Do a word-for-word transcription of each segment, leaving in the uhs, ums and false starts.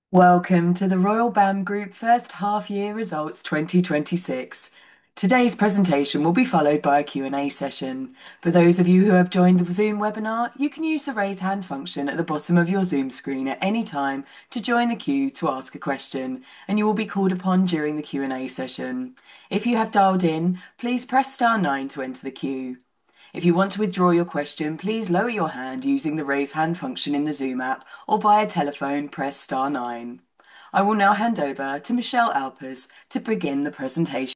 Welcome to the Royal B A M Group First Half Year Results twenty twenty-six. Today's presentation will be followed by a Q and A session. For those of you who have joined the Zoom webinar, you can use the raise hand function at the bottom of your Zoom screen at any time to join the queue to ask a question, and you will be called upon during the Q and A session. If you have dialed in, please press star nine to enter the queue. If you want to withdraw your question, please lower your hand using the raise hand function in the Zoom app, or via telephone press star nine. I will now hand over to Michelle Alpers to begin the presentation.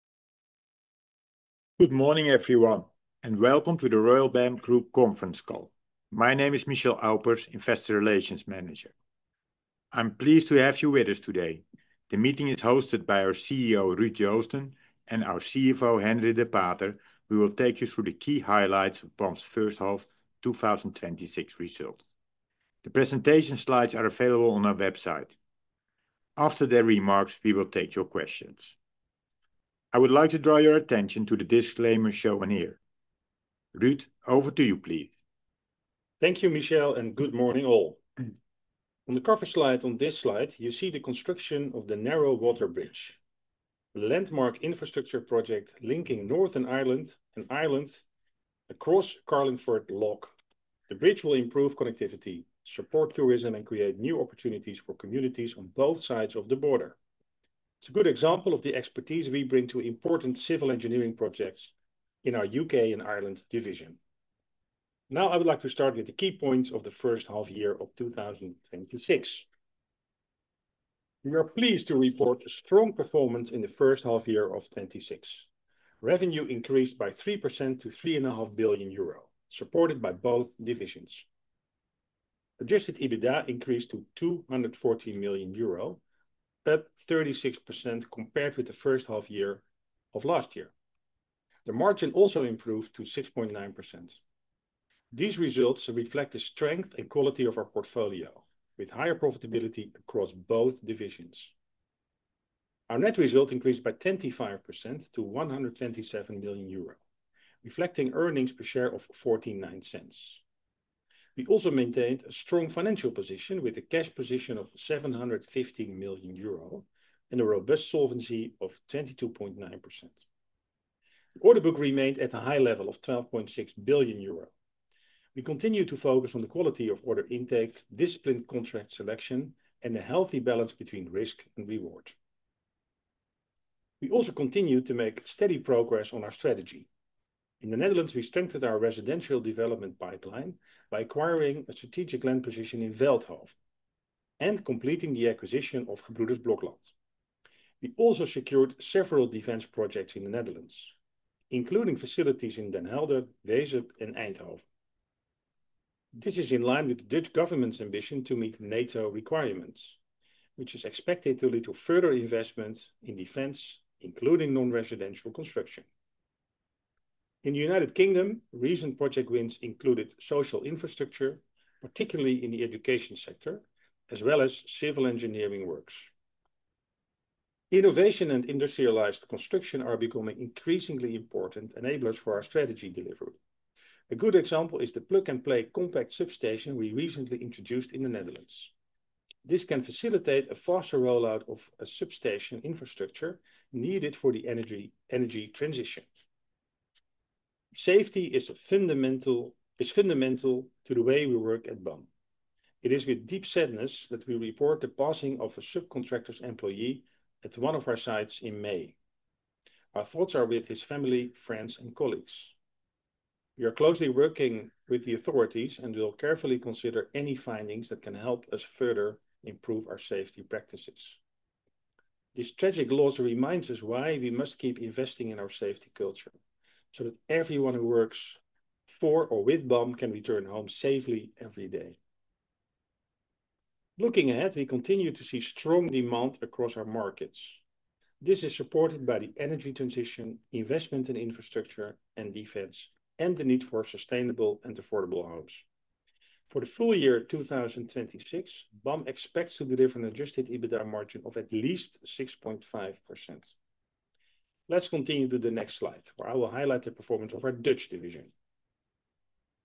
Good morning everyone, and welcome to the Royal B A M Group conference call. My name is Michelle Alpers, Investor Relations Manager. I'm pleased to have you with us today. The meeting is hosted by our C E O Ruud Joosten and our C F O Henri de Pater. We will take you through the key highlights of B A M's first half two thousand twenty-six results. The presentation slides are available on our website. After their remarks, we will take your questions. I would like to draw your attention to the disclaimer shown here. Ruud, over to you, please. Thank you, Michelle, and good morning all. On the cover slide on this slide, you see the construction of the Narrow Water Bridge, a landmark infrastructure project linking Northern Ireland and Ireland across Carlingford Lough. The bridge will improve connectivity, support tourism, and create new opportunities for communities on both sides of the border. It's a good example of the expertise we bring to important civil engineering projects in our U K and Ireland division. Now I would like to start with the key points of the first half year of two thousand twenty-six. We are pleased to report a strong performance in the first half year of twenty-six. Revenue increased by three percent to three point five billion euro, supported by both divisions. Adjusted EBITDA increased to two hundred fourteen million euro, up thirty-six percent compared with the first half year of last year. The margin also improved to six point nine percent. These results reflect the strength and quality of our portfolio, with higher profitability across both divisions. Our net result increased by twenty-five percent to one hundred twenty-seven million euro, reflecting earnings per share of forty-nine cents. We also maintained a strong financial position with a cash position of seven hundred fifteen million euro and a robust solvency of twenty-two point nine percent. The order book remained at a high level of twelve point six billion euro. We continue to focus on the quality of order intake, disciplined contract selection, and a healthy balance between risk and reward. We also continue to make steady progress on our strategy. In the Netherlands, we strengthened our residential development pipeline by acquiring a strategic land position in Veldhoven and completing the acquisition of Gebroeders Blokland. We also secured several defense projects in the Netherlands, including facilities in Den Helder, Wezep, and Eindhoven. This is in line with the Dutch government's ambition to meet NATO requirements, which is expected to lead to further investments in defense, including non-residential construction. In the United Kingdom, recent project wins included social infrastructure, particularly in the education sector, as well as civil engineering works. Innovation and industrialized construction are becoming increasingly important enablers for our strategy delivery. A good example is the plug-and-play compact substation we recently introduced in the Netherlands. This can facilitate a faster rollout of a substation infrastructure needed for the energy, energy transition. Safety is fundamental, is fundamental to the way we work at B A M. It is with deep sadness that we report the passing of a subcontractor's employee at one of our sites in May. Our thoughts are with his family, friends, and colleagues. We are closely working with the authorities and will carefully consider any findings that can help us further improve our safety practices. This tragic loss reminds us why we must keep investing in our safety culture, so that everyone who works for or with B A M can return home safely every day. Looking ahead, we continue to see strong demand across our markets. This is supported by the energy transition, investment in infrastructure and defense, and the need for sustainable and affordable homes. For the full year two thousand twenty-six, B A M expects to deliver an adjusted EBITDA margin of at least six point five percent. Let's continue to the next slide, where I will highlight the performance of our Dutch division.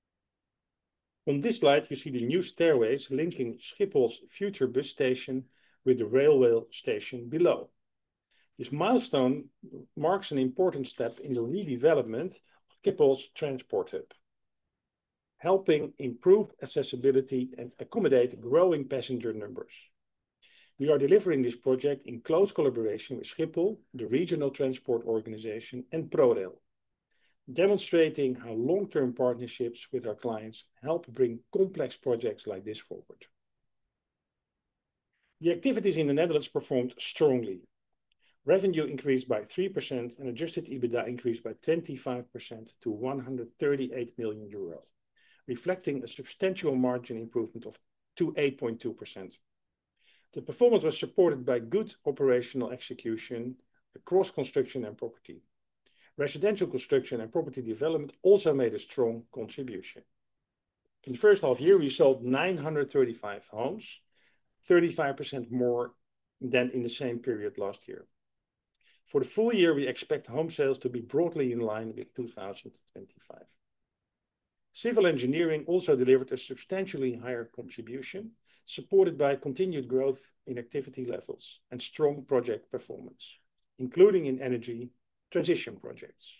On this slide, you see the new stairways linking Schiphol's future bus station with the railway station below. This milestone marks an important step in the redevelopment of Schiphol's transport hub, helping improve accessibility and accommodate growing passenger numbers. We are delivering this project in close collaboration with Schiphol, the regional transport organization, and ProRail, demonstrating how long-term partnerships with our clients help bring complex projects like this forward. The activities in the Netherlands performed strongly. Revenue increased by three percent and adjusted EBITDA increased by twenty-five percent to one hundred thirty-eight million euro, reflecting a substantial margin improvement of to eight point two percent. The performance was supported by good operational execution across construction and property. Residential construction and property development also made a strong contribution. In the first half year, we sold nine hundred thirty-five homes, thirty-five percent more than in the same period last year. For the full year, we expect home sales to be broadly in line with two thousand twenty-five. Civil engineering also delivered a substantially higher contribution, supported by continued growth in activity levels and strong project performance, including in energy transition projects.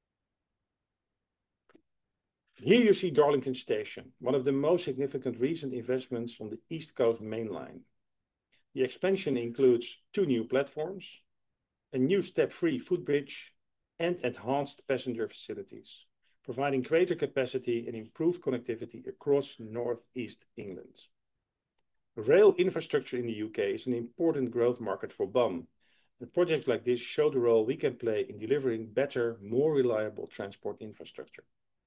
Here you see Darlington Station, one of the most significant recent investments on the East Coast Main Line. The expansion includes two new platforms, a new step-free footbridge, and enhanced passenger facilities, providing greater capacity and improved connectivity across northeast England. Rail infrastructure in the U K is an important growth market for B A M, and projects like this show the role we can play in delivering better, more reliable transport infrastructure.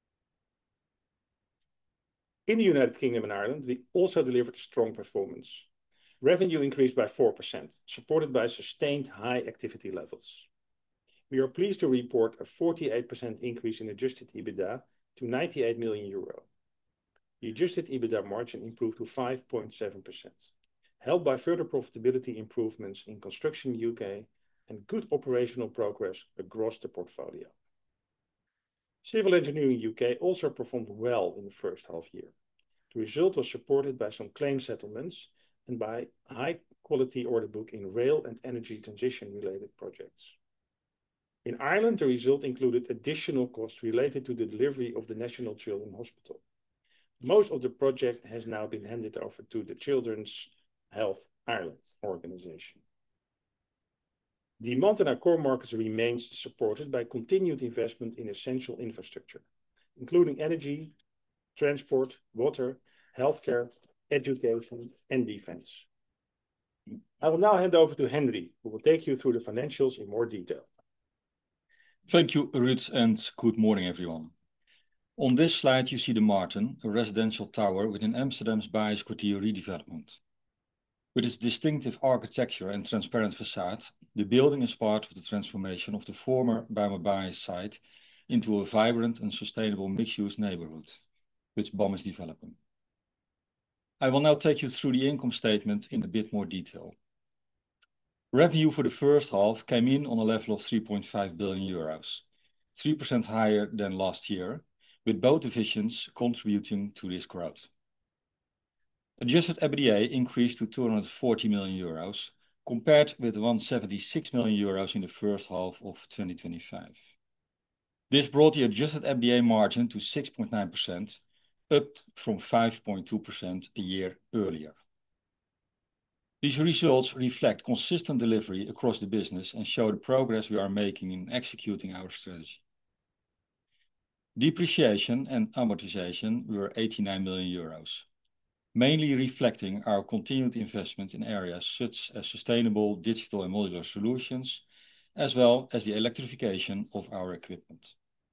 In the United Kingdom and Ireland, we also delivered a strong performance. Revenue increased by four percent, supported by sustained high activity levels. We are pleased to report a forty-eight percent increase in adjusted EBITDA to ninety-eight million euro. The adjusted EBITDA margin improved to five point seven percent, helped by further profitability improvements in construction U K and good operational progress across the portfolio. Civil engineering U K also performed well in the first half year. The result was supported by some claim settlements and by high quality order book in rail and energy transition related projects. In Ireland, the result included additional costs related to the delivery of the National Children's Hospital. Most of the project has now been handed over to the Children's Health Ireland organization. Demand in our core markets remains supported by continued investment in essential infrastructure, including energy, transport, water, healthcare, education, and defense. I will now hand over to Henry, who will take you through the financials in more detail. Thank you, Ruud, and good morning, everyone. On this slide, you see the Martin, a residential tower within Amsterdam's Baijs Kwartier redevelopment. With its distinctive architecture and transparent facade, the building is part of the transformation of the former Bijlmer Baijs site into a vibrant and sustainable mixed-use neighborhood, which B A M is developing. I will now take you through the income statement in a bit more detail. Revenue for the first half came in on a level of three point five billion euros, three percent higher than last year, with both divisions contributing to this growth. Adjusted EBITDA increased to two hundred forty million euros, compared with one hundred seventy-six million euros in the first half of twenty twenty-five. This brought the adjusted EBITDA margin to six point nine percent, up from five point two percent a year earlier. These results reflect consistent delivery across the business and show the progress we are making in executing our strategy. Depreciation and amortization were eighty-nine million euros, mainly reflecting our continued investment in areas such as sustainable digital and modular solutions, as well as the electrification of our equipment.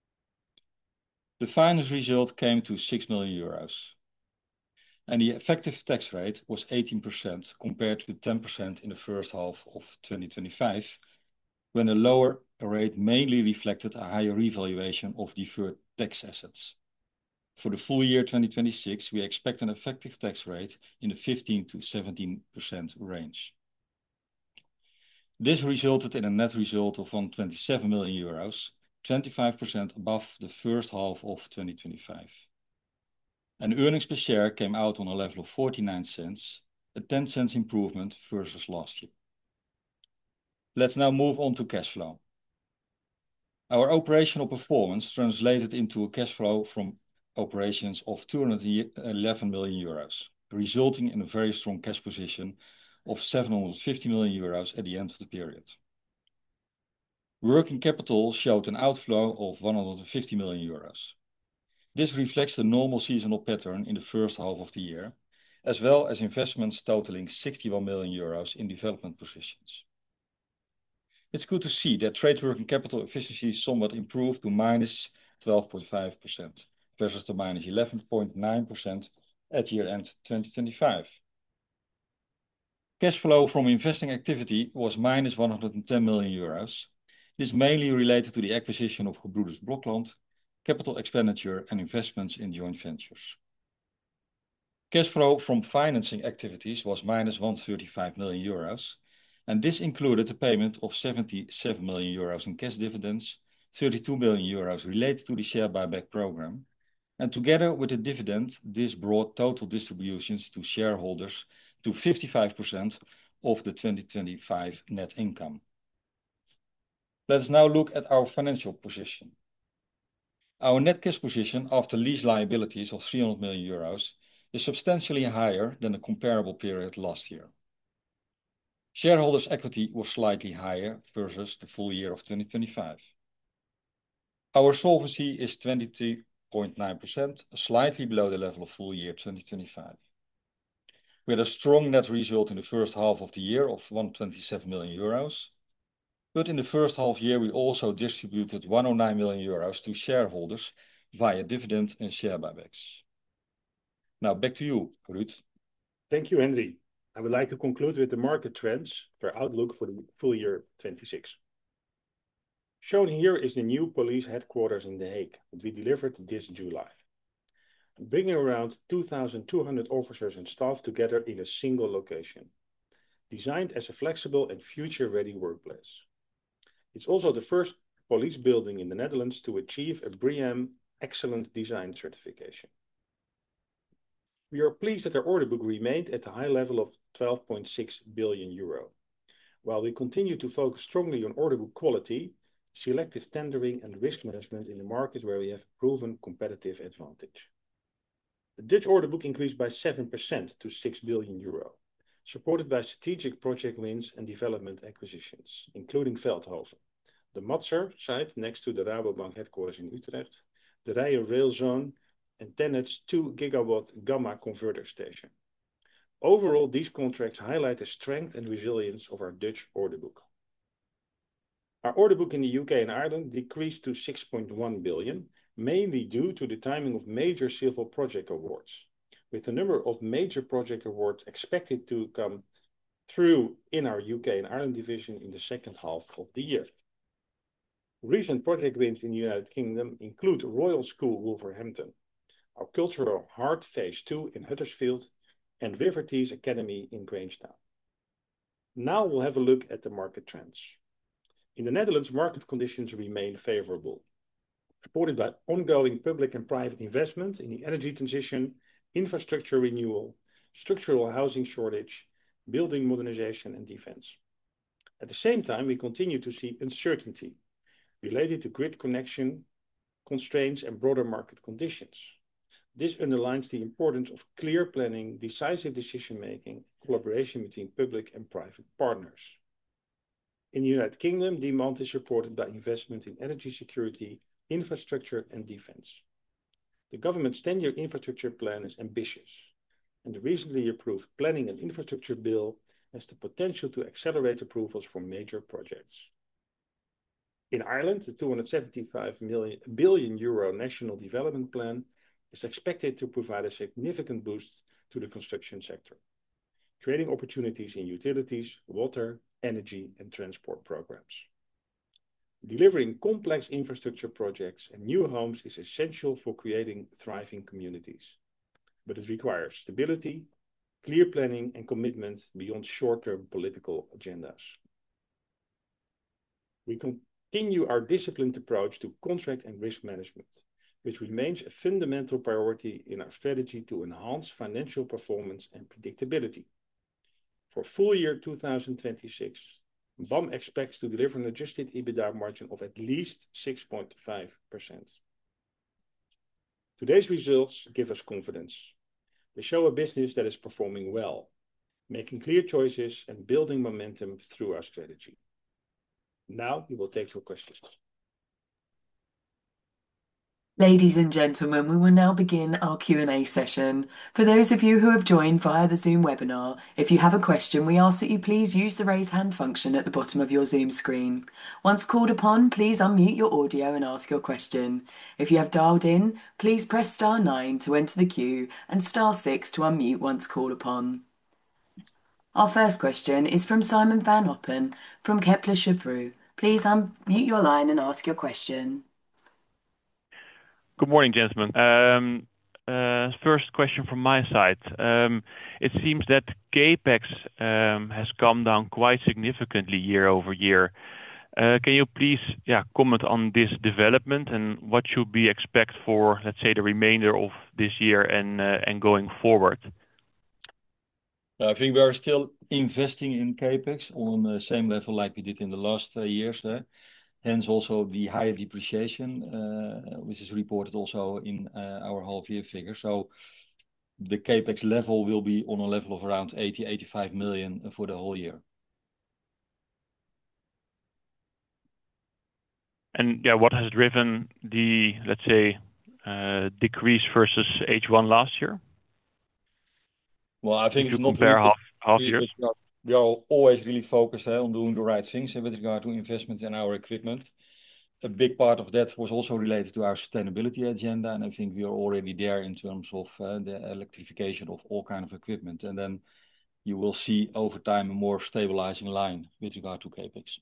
The finance result came to six million euros, and the effective tax rate was eighteen percent compared with ten percent in the first half of twenty twenty-five, when a lower rate mainly reflected a higher revaluation of deferred tax assets. For the full year twenty twenty-six, we expect an effective tax rate in the fifteen to seventeen percent range. This resulted in a net result of one hundred twenty-seven million euros, twenty-five percent above the first half of twenty twenty-five. And earnings per share came out on a level of forty-nine cents, a ten cents improvement versus last year. Let's now move on to cash flow. Our operational performance translated into a cash flow from operations of two hundred eleven million euros, resulting in a very strong cash position of seven hundred fifty million euros at the end of the period. Working capital showed an outflow of one hundred fifty million euros. This reflects the normal seasonal pattern in the first half of the year, as well as investments totaling sixty-one million euros in development positions. It's good to see that trade working capital efficiency somewhat improved to minus twelve point five percent versus the minus eleven point nine percent at year-end twenty twenty-five. Cash flow from investing activity was minus one hundred ten million euros. This mainly related to the acquisition of Gebroeders Blokland, capital expenditure, and investments in joint ventures. Cash flow from financing activities was minus one hundred thirty-five million euros, and this included a payment of seventy-seven million euros in cash dividends, thirty-two million euros related to the share buyback program, and together with the dividend, this brought total distributions to shareholders to fifty-five percent of the twenty twenty-five net income. Let us now look at our financial position. Our net cash position after lease liabilities of three hundred million euros is substantially higher than the comparable period last year. Shareholders' equity was slightly higher versus the full year of twenty twenty-five. Our solvency is twenty-two point nine percent, slightly below the level of full year twenty twenty-five. We had a strong net result in the first half of the year of one hundred twenty-seven million euros, but in the first half year we also distributed one hundred nine million euros to shareholders via dividend and share buybacks. Now back to you, Ruud. Thank you, Henry. I would like to conclude with the market trends for outlook for the full year twenty-six. Shown here is the new police headquarters in The Hague that we delivered this July, bringing around two thousand two hundred officers and staff together in a single location, designed as a flexible and future-ready workplace. It's also the first police building in the Netherlands to achieve a BREEAM Excellent Design certification. We are pleased that our order book remained at a high level of twelve point six billion euro. While we continue to focus strongly on order book quality, selective tendering and risk management in the markets where we have proven competitive advantage. The Dutch order book increased by seven percent to six billion euro, supported by strategic project wins and development acquisitions, including Veldhoven, the Matser site next to the Rabobank headquarters in Utrecht, the Rijen Rail Zone, and TenneT's two gigawatt Gamma converter station. Overall, these contracts highlight the strength and resilience of our Dutch order book. Our order book in the U K and Ireland decreased to six point one billion, mainly due to the timing of major civil project awards, with a number of major project awards expected to come through in our U K and Ireland division in the second half of the year. Recent project wins in the United Kingdom include Royal School Wolverhampton, our Cultural Heart Phase two in Huddersfield, and River Tees Academy in Grangetown. Now we'll have a look at the market trends. In the Netherlands, market conditions remain favorable, supported by ongoing public and private investment in the energy transition, infrastructure renewal, structural housing shortage, building modernization, and defense. At the same time, we continue to see uncertainty related to grid connection constraints and broader market conditions. This underlines the importance of clear planning, decisive decision-making, collaboration between public and private partners. In the United Kingdom, demand is supported by investment in energy security, infrastructure, and defense. The government's ten-year infrastructure plan is ambitious, and the recently approved Planning and Infrastructure Bill has the potential to accelerate approvals for major projects. In Ireland, the two hundred seventy-five billion euro National Development Plan is expected to provide a significant boost to the construction sector, creating opportunities in utilities, water, energy, and transport programs. Delivering complex infrastructure projects and new homes is essential for creating thriving communities, but it requires stability, clear planning, and commitment beyond short-term political agendas. We continue our disciplined approach to contract and risk management, which remains a fundamental priority in our strategy to enhance financial performance and predictability. For full year two thousand twenty-six, B A M expects to deliver an adjusted EBITDA margin of at least six point five percent. Today's results give us confidence. They show a business that is performing well, making clear choices and building momentum through our strategy. Now we will take your questions. Ladies and gentlemen, we will now begin our Q and A session. For those of you who have joined via the Zoom webinar, if you have a question, we ask that you please use the raise hand function at the bottom of your Zoom screen. Once called upon, please unmute your audio and ask your question. If you have dialed in, please press star nine to enter the queue and star six to unmute once called upon. Our first question is from Simon van Oppen from Kepler Cheuvreux. Please unmute your line and ask your question. Good morning, gentlemen. First question from my side. It seems that CapEx has come down quite significantly year over year. Can you please comment on this development and what should we expect for, let's say, the remainder of this year and going forward? I think we are still investing in CapEx on the same level like we did in the last years. Hence also the higher depreciation, which is reported also in our half-year figure. So the CapEx level will be on a level of around eighty, eighty-five million for the whole year. And yeah, what has driven the, let's say, decrease versus H one last year? Well, I think If you it's not compare really- half half years. We are always really focused on doing the right things with regard to investment in our equipment. A big part of that was also related to our sustainability agenda, and I think we are already there in terms of the electrification of all kind of equipment. And then you will see over time a more stabilizing line with regard to CapEx.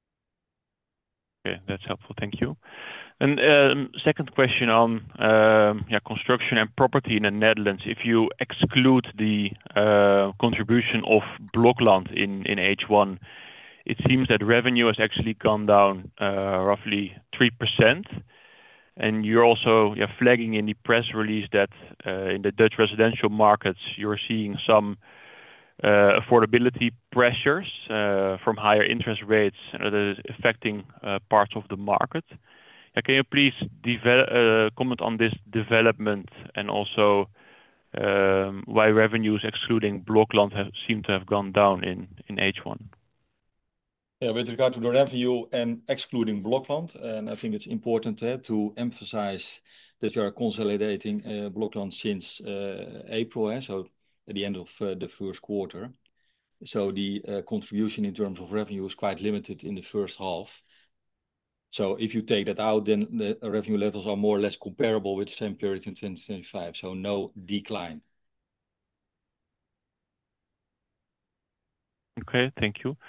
Okay, that's helpful. Thank you. And second question on yeah, construction and property in the Netherlands. If you exclude the contribution of Blokland in in H one, it seems that revenue has actually gone down roughly three percent. And you're also yeah, flagging in the press release that in the Dutch residential markets, you're seeing some affordability pressures from higher interest rates that is affecting parts of the market. Can you please comment on this development and also why revenues excluding Blokland have seem to have gone down in in H one? Yeah, with regard to the revenue and excluding Blokland, and I think it's important to emphasize that we are consolidating Blokland since April, so at the end of the first quarter. So the contribution in terms of revenue is quite limited in the first half. So if you take that out, then the revenue levels are more or less comparable with the same period in twenty twenty-five, so no decline. Okay, thank you.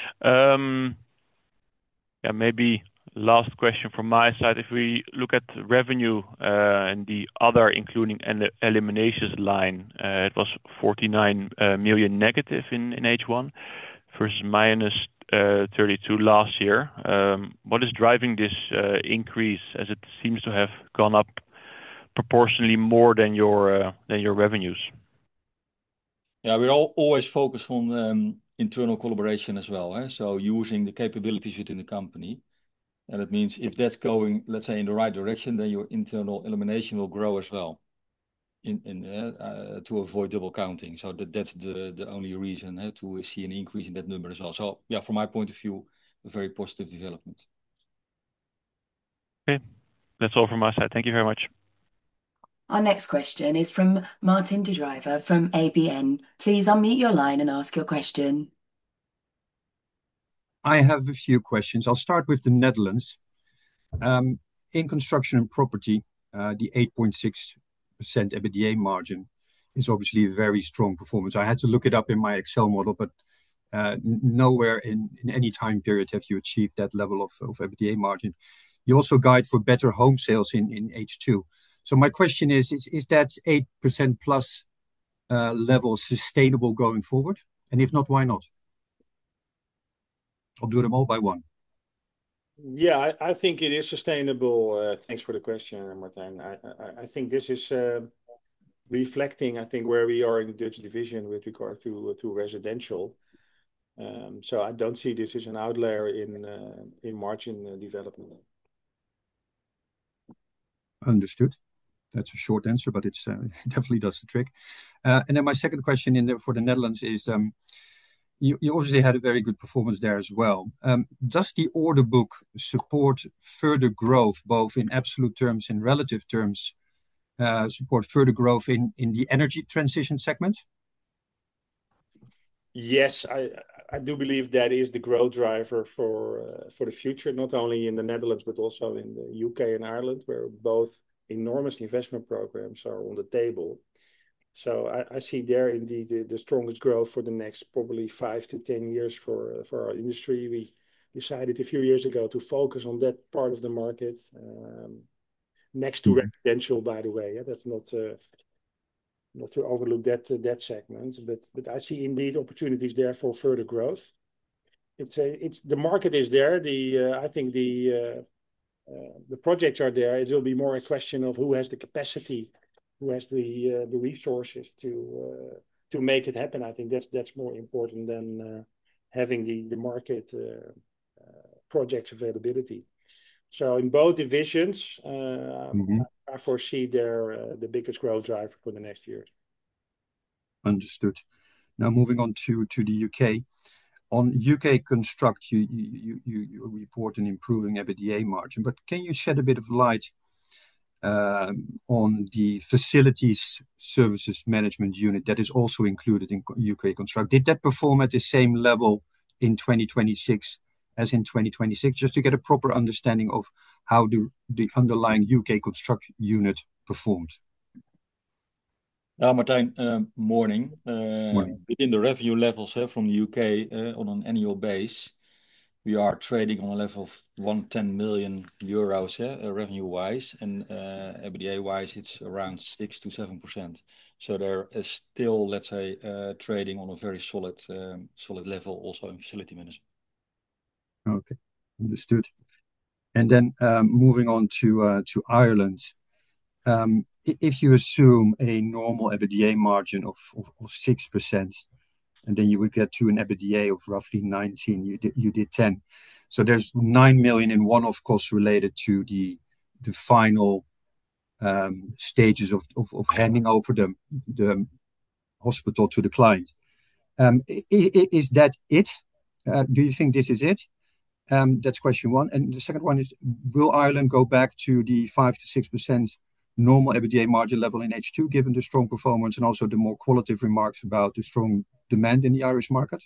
Yeah, maybe last question from my side. If we look at revenue and the other, including an eliminations line, it was forty-nine million negative in in H one versus minus thirty-two last year. What is driving this increase, as it seems to have gone up proportionally more than your than your revenues? Yeah, we're all always focused on internal collaboration as well, so using the capabilities within the company. And it means if that's going, let's say, in the right direction, then your internal elimination will grow as well in in to avoid double counting. So that that's the the only reason to see an increase in that number as well. So yeah, from my point of view, a very positive development. Okay, that's all from my side. Thank you very much. Our next question is from Martin de Drijver from A B N. Please unmute your line and ask your question. I have a few questions. I'll start with the Netherlands. In construction and property, the eight point six percent EBITDA margin is obviously a very strong performance. I had to look it up in my Excel model, but nowhere in any time period have you achieved that level of EBITDA margin. You also guide for better home sales in H two. So my question is, is that eight percent plus level sustainable going forward? And if not, why not? I'll do them all by one. Yeah, I, I think it is sustainable. Uh, thanks for the question, Martin. I, I, I think this is, uh, reflecting, I think, where we are in the Dutch division with regard to to residential. Um, so I don't see this as an outlier in uh, in margin uh, development. Understood. That's a short answer, but it's uh, it definitely does the trick. Uh, and then my second question in the, for the Netherlands is, um, you, you obviously had a very good performance there as well. Um, does the order book support further growth, both in absolute terms and relative terms, uh, support further growth in, in the energy transition segment? Yes, I, I do believe that is the growth driver for uh, for the future, not only in the Netherlands, but also in the U K and Ireland, where both enormous investment programs are on the table. So I, I see there indeed the, the strongest growth for the next probably five to ten years for uh, for our industry. We decided a few years ago to focus on that part of the market, um, next to Mhm. residential, by the way. Yeah, that's not uh, not to overlook that uh, that segment, but but I see indeed opportunities there for further growth. It's a it's the market is there. The uh, I think the uh, uh, the projects are there. It will be more a question of who has the capacity, who has the uh, the resources to uh, to make it happen. I think that's that's more important than uh, having the the market uh, uh, projects availability. So in both divisions, uh, Mhm. I foresee there uh, the biggest growth driver for the next year. Understood. Now moving on to, to the U K. On U K Construct, you, you, you, you report an improving EBITDA margin, but can you shed a bit of light um, on the facilities services management unit that is also included in U K Construct? Did that perform at the same level in twenty twenty-six as in twenty twenty-six, just to get a proper understanding of how the, the underlying U K Construct unit performed? Uh, Martijn, uh, morning. Uh, Morning. within the revenue levels uh, from the U K uh, on an annual base, we are trading on a level of one hundred ten million euros uh, revenue-wise, and uh, EBITDA-wise, it's around six to seven percent. So there is still, let's say, uh, trading on a very solid, um, solid level also in facility management. Okay, understood. And then um, moving on to uh, to Ireland. Um, if you assume a normal EBITDA margin of, of, of six percent, and then you would get to an EBITDA of roughly nineteen, you did, you did ten. So there's nine million in one-off costs related to the, the final um, stages of, of, of handing over the, the hospital to the client. Um, is, is that it? Uh, do you think this is it? Um, that's question one. And the second one is, will Ireland go back to the five to six percent normal EBITDA margin level in H two, given the strong performance and also the more qualitative remarks about the strong demand in the Irish market?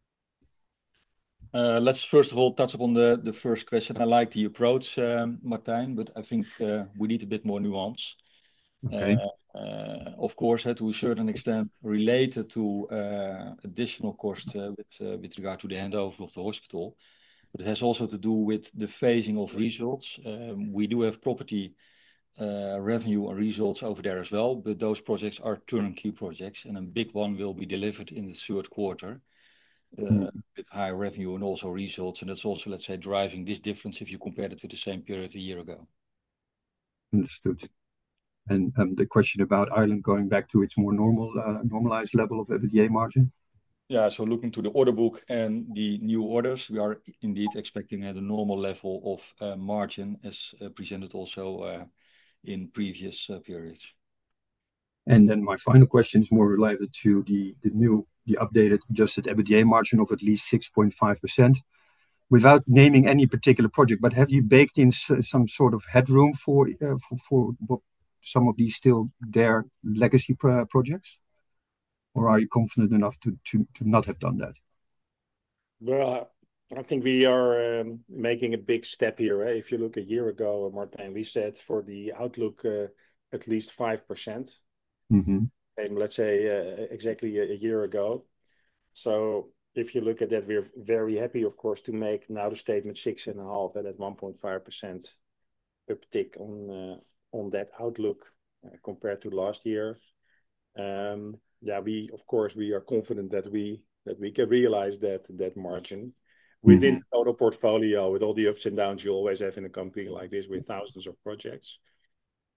Uh, let's first of all touch upon the, the first question. I like the approach, um, Martijn, but I think uh, we need a bit more nuance. Okay. Uh, uh, of course, uh, to a certain extent related to uh, additional costs uh, with, uh, with regard to the handover of the hospital. But it has also to do with the phasing of results. Um, we do have property uh, revenue and results over there as well, but those projects are turnkey projects, and a big one will be delivered in the third quarter. Uh, Mm. with high revenue and also results, and that's also, let's say, driving this difference if you compare it with the same period a year ago. Understood. And um, the question about Ireland going back to its more normal, uh, normalized level of EBITDA margin? Yeah, so looking to the order book and the new orders, we are indeed expecting at a normal level of uh, margin as uh, presented also uh, in previous uh, periods. And then my final question is more related to the, the new, the updated adjusted EBITDA margin of at least six point five percent. Without naming any particular project, but have you baked in s- some sort of headroom for, uh, for, for what some of these still their legacy pro- projects? Or are you confident enough to, to, to not have done that? Well, I think we are um, making a big step here. Eh? If you look a year ago, Martijn, we said for the outlook uh, at least five percent. Mm-hmm. And let's say uh, exactly a, a year ago. So if you look at that, we're very happy, of course, to make now the statement six and a half and at one point five percent uptick on uh, on that outlook uh, compared to last year. Um, yeah, we of course we are confident that we that we can realize that that margin within Mm-hmm. the total portfolio with all the ups and downs you always have in a company like this with thousands of projects.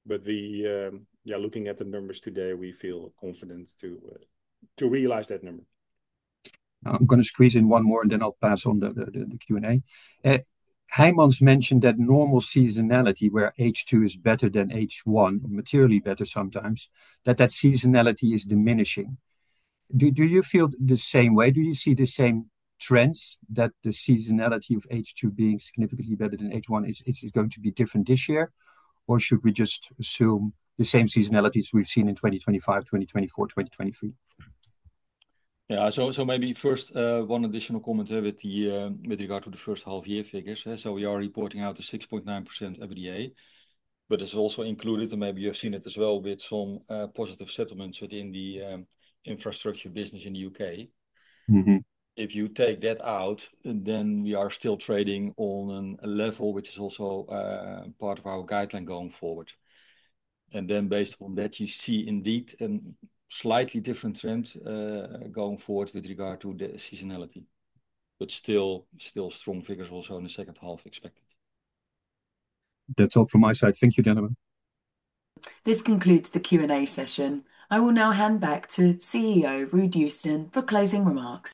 But we, um, yeah, looking at the numbers today, we feel confident to uh, to realize that number. I'm going to squeeze in one more, and then I'll pass on the, the, the, the Q and A. Uh, Heijmans mentioned that normal seasonality, where H two is better than H one, or materially better sometimes, that that seasonality is diminishing. Do, do you feel the same way? Do you see the same trends that the seasonality of H two being significantly better than H one is, is going to be different this year? Or should we just assume the same seasonalities we've seen in twenty twenty-five, twenty twenty-four, twenty twenty-three? Yeah, so so maybe first uh, one additional comment here with the uh, with regard to the first half year figures. Uh, so we are reporting out a six point nine percent EBITDA, but it's also included, and maybe you've seen it as well, with some uh, positive settlements within the um, infrastructure business in the U K. Mm-hmm. If you take that out, then we are still trading on an, a level which is also uh, part of our guideline going forward. And then based on that, you see indeed a slightly different trend uh, going forward with regard to the seasonality, but still, still strong figures also in the second half expected. That's all from my side. Thank you, gentlemen. This concludes the Q and A session. I will now hand back to C E O Ruud Joosten for closing remarks.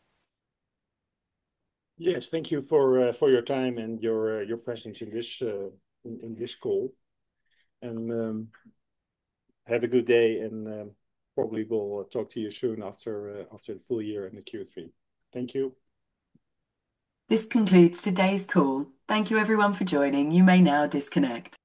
Yes, thank you for uh, for your time and your uh, your presence in this uh, in, in this call. And um, have a good day, and um, probably we'll talk to you soon after uh, after the full year and the Q three. Thank you. This concludes today's call. Thank you everyone for joining. You may now disconnect.